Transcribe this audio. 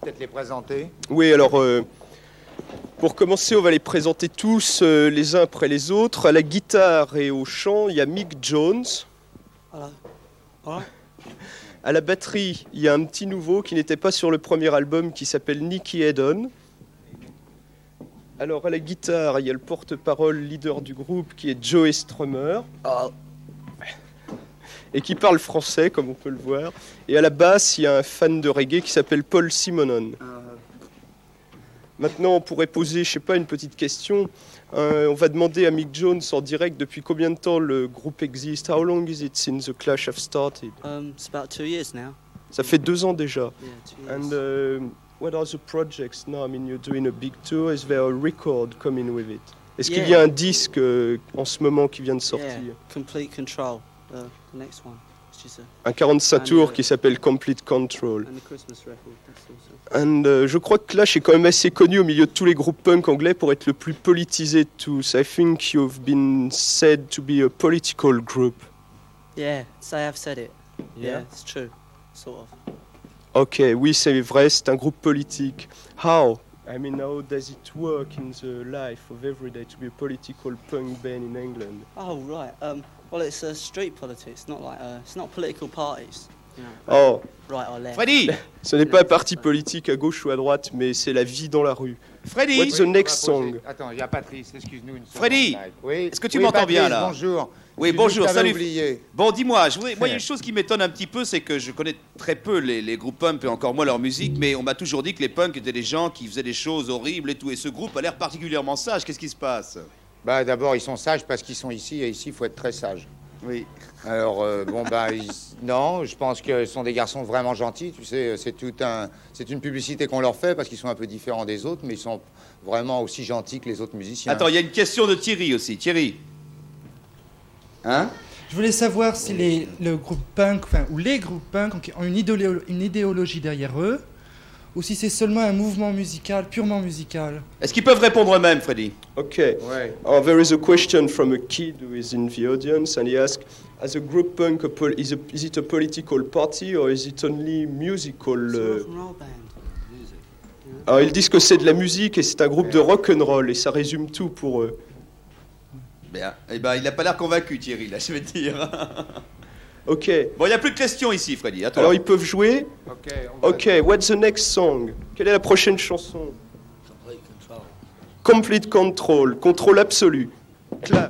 peut-être les présenter. Oui, alors, pour commencer, on va les présenter tous les uns après les autres. À la guitare et au chant, il y a Mick Jones. Voilà. À la batterie, il y a un petit nouveau qui n'était pas sur le premier album, qui s'appelle Nicky Haddon. Alors, à la guitare, il y a le porte-parole leader du groupe, qui est Joey Strummer. Et qui parle français, comme on peut le voir. Et à la basse, il y a un fan de reggae qui s'appelle Paul Simonon. Maintenant, on pourrait poser, je sais pas, une petite question. On va demander à Mick Jones en direct depuis combien de temps le groupe existe. How long is it since the Clash have started? It's about 2 years now. Ça fait 2 ans déjà. Yeah, 2 years. And what are the projects now? I mean, you're doing a big tour. Is there a record coming with it? Est-ce qu'il y a un disque en ce moment qui vient de sortir? Yeah, Complete Control, the next one. Un 45 tours qui s'appelle Complete Control. And the Christmas record, that's also. And je crois que Clash est quand même assez connu au milieu de tous les groupes punk anglais pour être le plus politisé de tous. I think you've been said to be a political group. Yeah, I have said it. Yeah? Yeah, it's true, sort of. Ok, oui, c'est vrai, c'est un groupe politique. How? I mean, how does it work in the life of every day to be a political punk band in England? Oh right. Well, it's street politics, not like it's not political parties. You know, Oh, right or left. Freddy! ce n'est pas un parti politique à gauche ou à droite, mais c'est la vie dans la rue. Freddy! What's the next on va poser- song? Attends, il y a Patrice, excuse-nous une seconde. Freddy, Live. Oui. est-ce que tu Oui, m'entends bien, Patrice, là? Bonjour. Oui, Tu bonjour, nous avais salut. oublié. Bon, dis-moi, moi, il y a une chose qui m'étonne un petit peu, c'est que je connais très peu les groupes punk et encore moins leur musique, mais on m'a toujours dit que les punks étaient des gens qui faisaient des choses horribles et tout, et ce groupe a l'air particulièrement sage. Qu'est-ce qui se passe? Bah, d'abord, ils sont sages parce qu'ils sont ici, et ici, il faut être très sage. Oui. Alors, non, je pense que ce sont des garçons vraiment gentils. Tu sais, c'est une publicité qu'on leur fait parce qu'ils sont un peu différents des autres, mais ils sont vraiment aussi gentils que les autres musiciens. Attends, il y a une question de Thierry aussi. Thierry? Hein? Je voulais savoir si le groupe punk, ou les groupes punk ont une idéologie derrière eux, ou si c'est seulement un mouvement musical, purement musical. Est-ce qu'ils peuvent répondre eux-mêmes, Freddy? Okay. Ouais. There is a question from a kid who is in the audience, and he asks, as a group punk, is it a political party or is it only musical? It's a rock and roll band. Alors, ils disent que c'est de la musique et c'est un groupe de rock and roll et ça résume tout pour eux. Bien. Eh ben, il n'a pas l'air convaincu, Thierry, là, je vais te dire. Ok. Bon, il n'y a plus de questions ici, Freddy. À toi. Alors ils peuvent jouer. Ok, on va- Ok. What's the next song? Quelle est la prochaine chanson? Complete Control. Contrôle absolu. Clap.